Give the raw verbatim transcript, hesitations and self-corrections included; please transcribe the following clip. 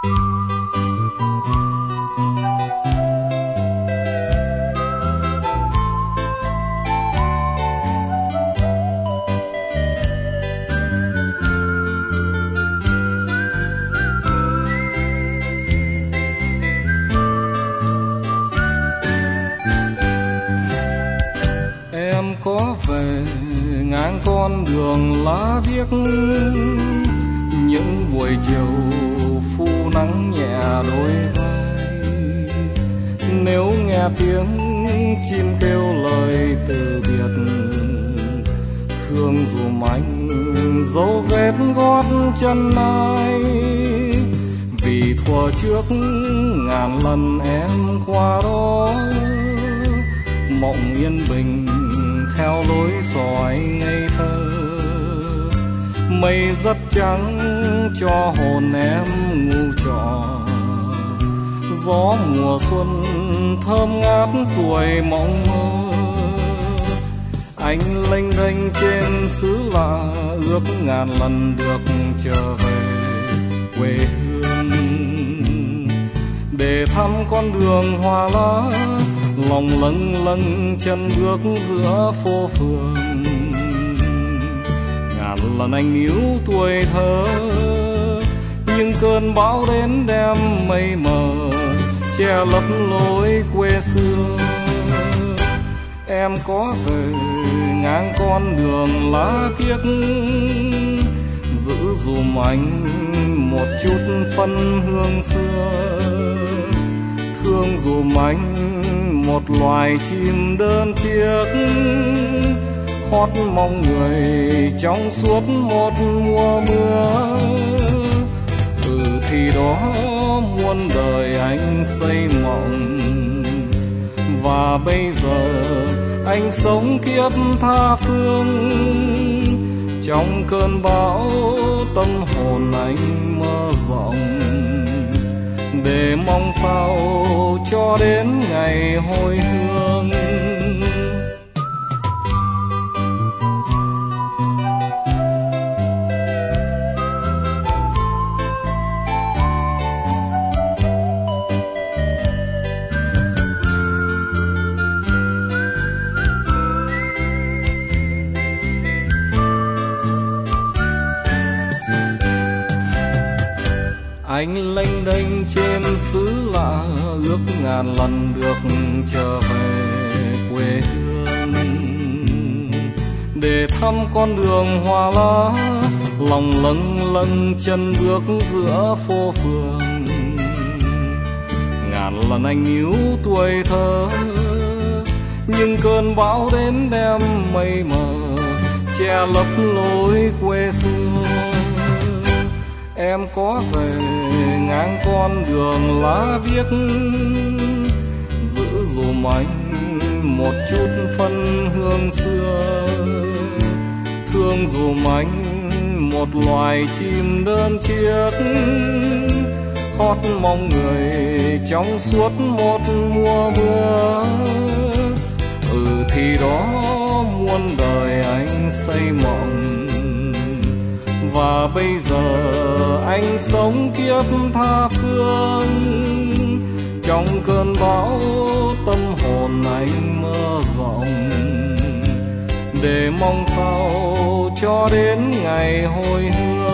Em có về ngang con đường lá biếc, những buổi chiều phu nắng nhẹ đôi vai. Nếu nghe tiếng chim kêu lời từ biệt, thương dùm anh dấu vết gót chân ai. Vì thuở trước ngàn lần em qua đó, mộng yên bình theo lối dõi ngây thơ. Mây rất trắng cho hồn em ngủ trọ, gió mùa xuân thơm ngát tuổi mộng mơ. Anh lênh đênh trên xứ lạ, ước ngàn lần được trở về quê hương, để thăm con đường hoa lá, lòng lâng lâng chân bước giữa phố phường. Ngàn lần anh níu tuổi thơ, nhưng cơn bão đến đem mây mờ che lấp lối quê xưa. Em có về ngang con đường lá biếc, giữ dùm anh một chút phân hương xưa. Thương dùm anh một loài chim đơn chiếc, hót mong người trong suốt một mùa mưa. Ừ thì đó muôn đời anh xây mộng, và bây giờ anh sống kiếp tha phương. Trong cơn bão tâm hồn anh mơ rộng, để mong sao cho đến ngày hồi hương. Anh lênh đênh trên xứ lạ, ước ngàn lần được trở về quê hương, để thăm con đường hoa lá, lòng lâng lâng chân bước giữa phố phường. Ngàn lần anh níu tuổi thơ, nhưng cơn bão đến đem mây mờ che lấp lối quê xưa. Em có về ngang con đường lá biếc, giữ dùm anh một chút phân hương xưa. Thương dùm anh một loài chim đơn chiếc, hót mong người trong suốt một mùa mưa. Ừ thì đó muôn đời anh xây mộng, và bây giờ anh sống kiếp tha phương. Trong cơn bão tâm hồn anh mơ rộng, để mong sao cho đến ngày hồi hương.